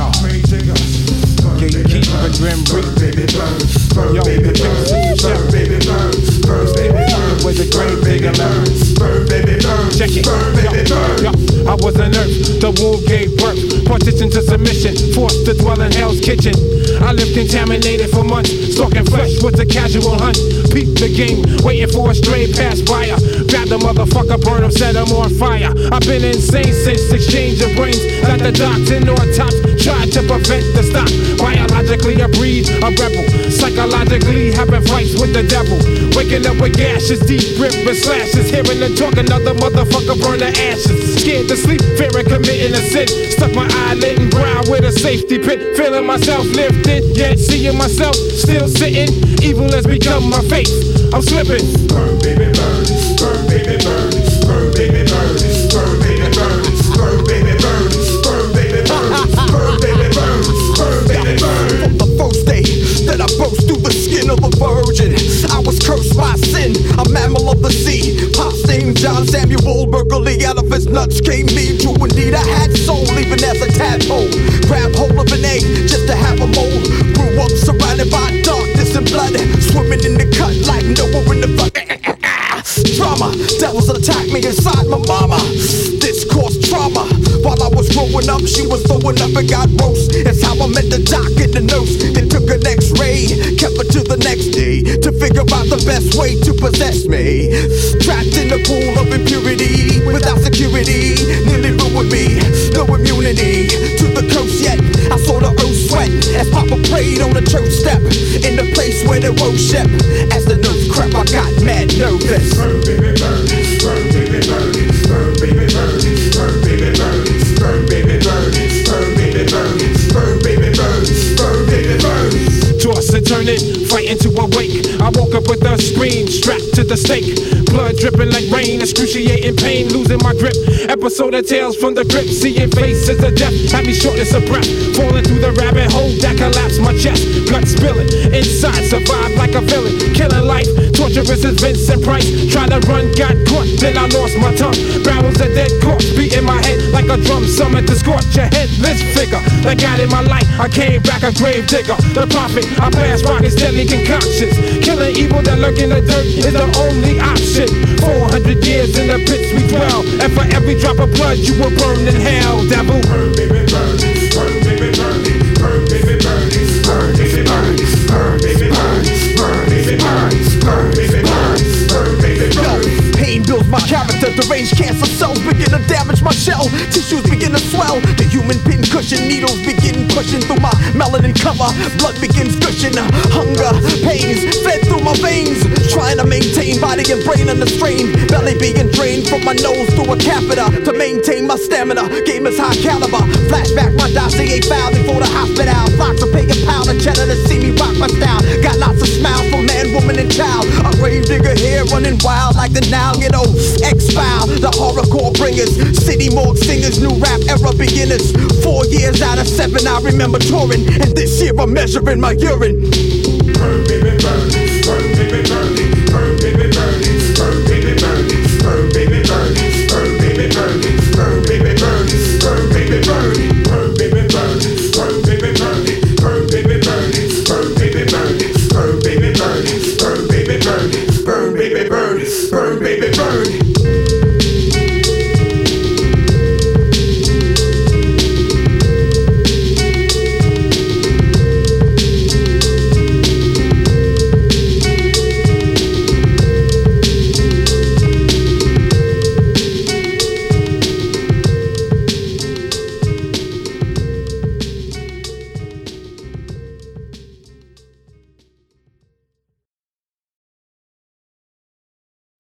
Gatekeeper, Grim Reaper. Yo, the picture you show. Burn, baby, burn. Where the grave digger learns. Burn, baby, burn. Check it. Yo, I was an earth, the womb gave birth. Partition to submission, forced to dwell in hell's kitchen. I lived contaminated for months, stalking flesh was a casual hunt. Peep the game, waiting for a stray pass buyer. Grab the motherfucker, burn him, set him on fire. I've been insane since exchange of brains. Like the docs and autops, tried to prevent the stop. Biologically I breed a rebel, psychologically having fights with the devil. Waking up with gashes, deep rip and slashes. Hearing and talking, another motherfucker burn the ashes. Scared to sleep, fearing committing a sin. Stuck my eyelid and brow with a safety pin. Feeling myself lifted, yet seeing myself still sitting. Evil has become my faith, I'm slipping. Burn, baby, burn. Burn, baby, burn. Burn, baby, burn. Burn, baby, burn. Burn, baby, burn. Burn, baby, burn. Burn, baby, burn. Burn, baby, burn. From the first day that I burst through the skin of a virgin, I was cursed by sin, a mammal of the sea. Pop's name John Samuel Burgley, out of his nuts came me. True indeed, I had soul even as a tadpole. Grab hold of an egg just to have a mold. Grew up surrounded by darkness and blood, swimming in the cut like Noah in the flood. Drama, devils attacked me inside my mama. This caused trauma. While I was growing up, she was throwing up and got roast. It's how I met the doc in the nose. They took an x-ray, kept it to the next day to figure out the best way to possess me. Trapped in the pool of impurity, without security, nearly ruined me. No immunity to the curse yet. I saw the earth sweat as Papa prayed on the church step, in the place where they worship. As the nerves crept, I got mad nervous. Burn, baby, burn. Burn, baby, burn. Burn, baby, burn. Burn, baby, burn. Burn, baby, burn. Burn, baby, burn. Burn, baby, burn. Burn, baby, burn. Toss and turn it, fighting to awake. I woke up with a scream, strapped to the stake. Blood dripping like rain, excruciating pain, losing my grip. Episode of Tales from the Crypt, seeing faces of death had me shortness of breath. Falling through the rabbit hole that collapsed my chest. Blood spilling, inside survived like a villain. Killing life, torturous as Vincent Price. Tried to run, got caught, then I lost my tongue. Barrels of dead corpse, beating my head like a drum. Summoned to scorch a headless figure. That got in my life, I came back a grave digger. The prophet, I pass rockets, deadly concoctions. Killing evil that lurk in the dirt is the only option. 400 years in the pits we dwell, and for every drop of blood you will burn in hell, devil. Burn, baby, burn. Burn, baby, burn. Burn, baby, burn. Burn, baby, burn. Burn, baby, burn. Burn, baby, burn. Burn, baby, burn. Burn, baby, burn. Pain builds my character, deranged cancer cells begin to damage my shell. Tissues begin to swell, the human pin cushion needles begin pushing through my melanin cover. Blood begins gushing, hunger, pains fed through my veins. Trying to maintain body and brain under strain. Belly being drained from my nose through a catheter to maintain my stamina. Game is high caliber. Flashback, my dossier filed before the hospital. Flocks are paying pound of cheddar to see me rock my style. Got lots of smiles for man, woman, and child. A grave digger here running wild like the Nile. You know, X-File, the horrorcore bringers, city morgue singers, new rap era beginners. 4 years out of 7 I remember touring, and this year I'm measuring my urine.